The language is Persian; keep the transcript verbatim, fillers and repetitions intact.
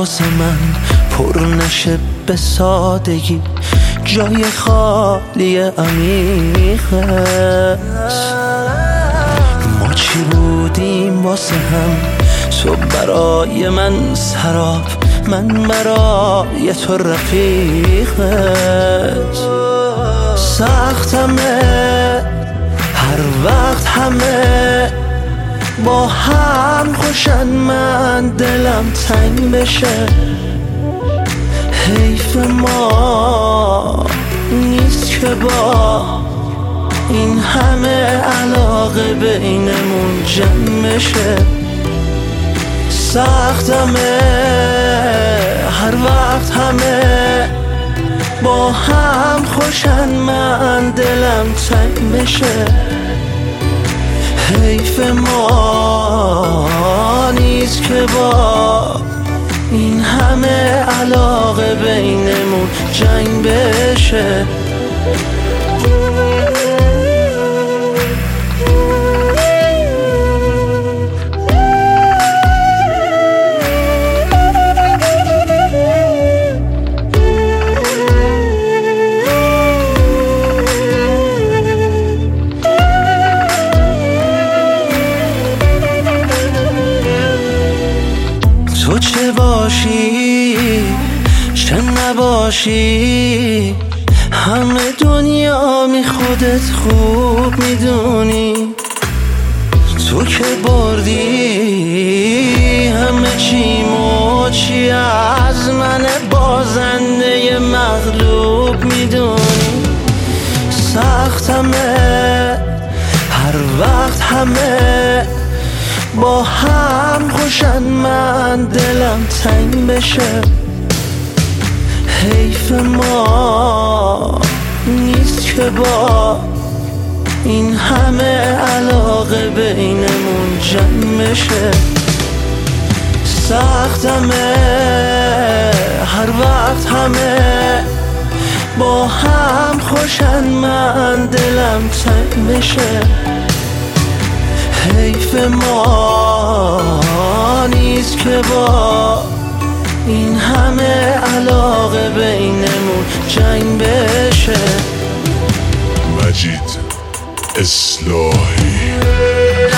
واسه من پر نشه به سادگی، جای خالی عمیقه. ما چی بودیم واسه هم، تو برای من سراب، من برای تو رفیقت. سختمه هر وقت همه با هم خوشن، من دلم تنگ بشه. حیف ما نیست که با این همه علاقه بینمون جمع بشه. سختمه هر وقت همه با هم خوشن، من دلم تنگ بشه. حیف ما نیست که با این همه علاقه بینمون جنگ بشه. تو چه باشی چه نباشی، همه دنیا می خودت خوب میدونی. تو که بردی همه چی موچی، از من بازنده مغلوب میدونی. سختمه هر وقت همه با هم خوشن، من دلم تنگ بشه. حیف ما نیست که با این همه علاقه بینمون جمع بشه. سختمه هر وقت همه با هم خوشن، من دلم تنگ بشه. حیف ما نیست که با این همه علاقه بینمون جنگ بشه. مجید اصلاحی